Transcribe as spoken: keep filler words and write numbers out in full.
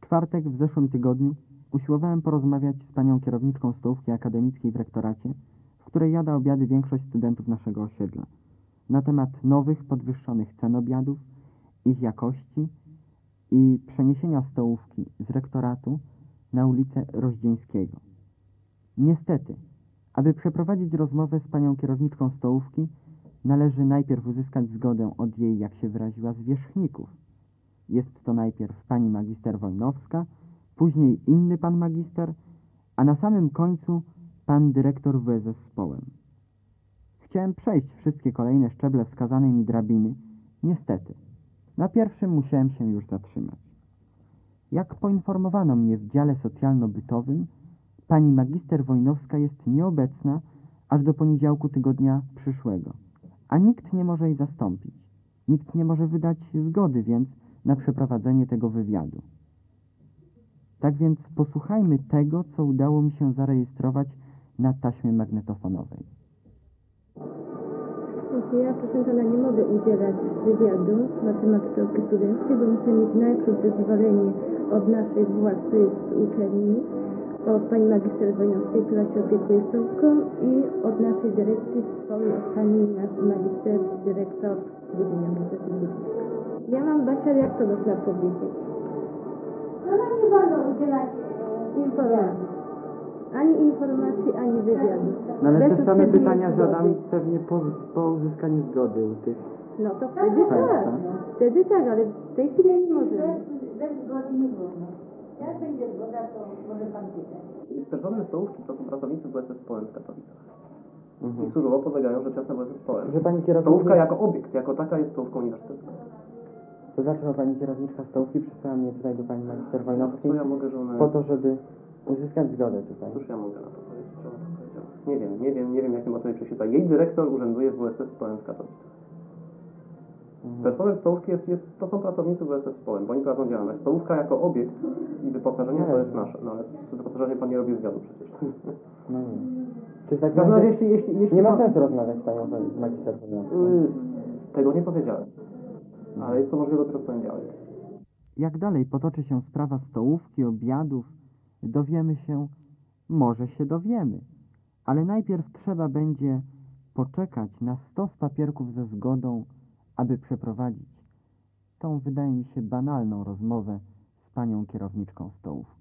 czwartek w zeszłym tygodniu usiłowałem porozmawiać z panią kierowniczką stołówki akademickiej w rektoracie, w której jada obiady większość studentów naszego osiedla, na temat nowych, podwyższonych cen obiadów, ich jakości i przeniesienia stołówki z rektoratu na ulicę Rozdzieńskiego. Niestety, aby przeprowadzić rozmowę z panią kierowniczką stołówki, należy najpierw uzyskać zgodę od jej, jak się wyraziła, zwierzchników. Jest to najpierw pani magister Wojnowska, później inny pan magister, a na samym końcu pan dyrektor W zespołem. Chciałem przejść wszystkie kolejne szczeble wskazanej mi drabiny. Niestety, na pierwszym musiałem się już zatrzymać. Jak poinformowano mnie w dziale socjalno-bytowym, pani magister Wojnowska jest nieobecna aż do poniedziałku tygodnia przyszłego, a nikt nie może jej zastąpić. Nikt nie może wydać zgody więc na przeprowadzenie tego wywiadu. Tak więc posłuchajmy tego, co udało mi się zarejestrować na taśmie magnetofonowej. Ja, proszę pana, nie mogę udzielać wywiadu na temat stołówki studenckiej, bo muszę mieć najpierw zezwolenie od naszej władz, to jest uczelni, od pani magister Wojnowskiej, która się opiekuje stołówką, i od naszej dyrekcji, wspomnę od pani nasz magister, dyrektor Budynia, Ministerstwa Budynka. Ja mam, Basia, jak to można powiedzieć? No nam nie wolno udzielać Informacji. Ani informacji, ani wywiadu. No ale Bez te same uprzedniej pytania zgody. zadam pewnie po, po uzyskaniu zgody u tych. No to wtedy tak. Państwa. Wtedy tak, ale w tej chwili nie możemy. bez zgody nie wolno. Jak będzie zgoda, to może pan pytać. Personel stołówki to są pracownicy W S S Polen w Katowicach. Mhm. I surowo podlegają rzeczasne W S S Polen. Że pani kierowniczka... Stołówka jako obiekt, jako taka jest stołówką uniwersytecką. To dlaczego pani kierowniczka stołówki przysłała mnie tutaj do pani magister Wojnowskiej? Co ja mogę, że ona... Po to, żeby uzyskać zgodę tutaj. Cóż ja mogę na to powiedzieć, że ona to powiedziała? Nie wiem, nie wiem, nie wiem jakim motywie przeczyta. Jej dyrektor urzęduje w W S S Polen w Katowicach. Mhm. Personel stołówki jest, jest, to są pracownicy W S S Polen, bo oni prowadzą działalność. Stołówka jako obiekt i wyposażenie to jest nasze. No ale z wyposażeniem pan nie robi wywiadu przecież. No nie. Czy w takim No, razie jeśli, jeśli, jeśli nie ma pan- sensu rozmawiać z panią magister Wojnowską? Yy, Tego nie powiedziałem. Ale jest to możliwe dopiero w poniedziałek. Jak dalej potoczy się sprawa stołówki, obiadów, dowiemy się, może się dowiemy, ale najpierw trzeba będzie poczekać na stos papierków ze zgodą, aby przeprowadzić tą, wydaje mi się, banalną rozmowę z panią kierowniczką stołówki.